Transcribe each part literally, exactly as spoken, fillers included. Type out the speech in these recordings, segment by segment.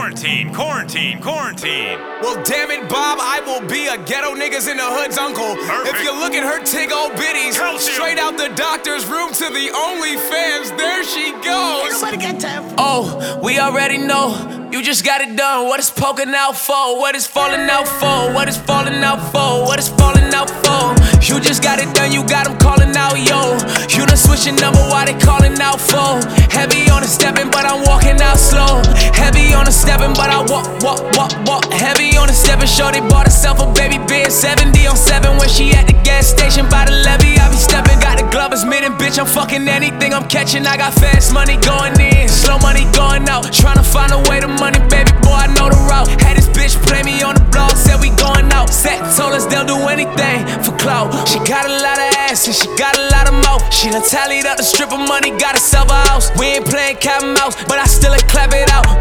Quarantine, quarantine, quarantine. Well, damn it, Bob, I will be a ghetto niggas in the hood's uncle. Perfect. If you look at her tig old bitties, Calcium. straight out the doctor's room to the OnlyFans, there she goes. Nobody got time for Oh, we already know. You just got it done. What is poking out for? What is falling out for? What is falling out for? What is falling out for? You just got it done. You got them calling out, yo. You done switch your number, why they calling out for? Heavy on the stepping, but I'm walking out slow. Heavy on the stepping, but I walk, walk, walk, walk. Heavy on the stepping, shorty bought herself a baby bed. seventy on seven when she at the gas station by the levee. I be stepping, got the glovers midden, bitch. I'm fucking anything I'm catching. I got fast money going in, slow money going out. Tryna find a way to money, baby boy, I know the route. Had this bitch play me on the blog, said we going out. Set told us they'll do anything for clout. She got a lot of ass and she got a lot of mouth. She done tallied up the strip of money, got herself a house. We ain't playing cat and mouse, but I still ain't clap it out.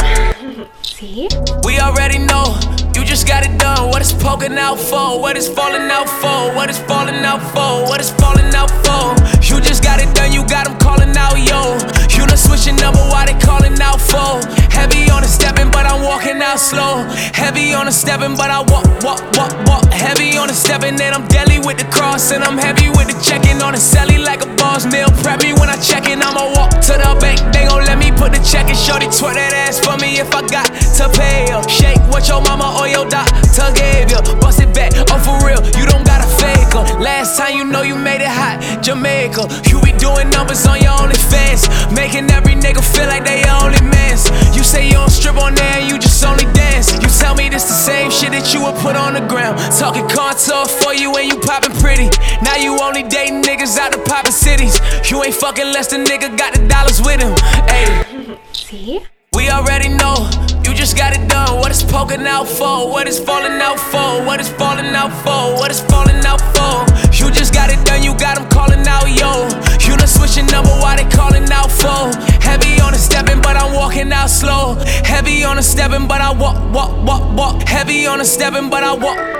See? We already know, you just got it done. What is poking out for? What is falling out for? What is falling out for? What is falling out for? You just got it done, you got them calling out, yo. You done switch your number, why they calling out for? Heavy on the stepping, but I'm walking out slow. Heavy on the stepping, but I walk, walk, walk, walk. Heavy on the stepping, and I'm deadly with the cross. And I'm heavy with the checking on the celly like a boss. Meal prep me when I check in, I'ma walk to the bank. They gon' let me put the check in. Shorty twerk that ass for me if I got to pay her. Shake what your mama or your doctor gave you. Bust it back, oh for real, you don't gotta fake her. Last time you know you made it hot, Jamaica. You be doing numbers on your OnlyFans, making every nigga feel like they your only mans. You say you don't strip on there and you just only dance. You tell me this the same shit that you would put on the ground. Talking contour for you and you popping pretty. Now you only dating niggas out the poppin' cities. You ain't fucking less the nigga got the dollars with him. Ayy. See? We already know, you just got it done. What is poking out for? What is falling out for? What is falling out for? What is falling out for? You just got it done, you got them calling out, yo. You done switch your number, why they calling out for? Heavy on the stepping, but I'm walking out slow. Heavy on the stepping, but I walk, walk, walk, walk. Heavy on the stepping, but I walk.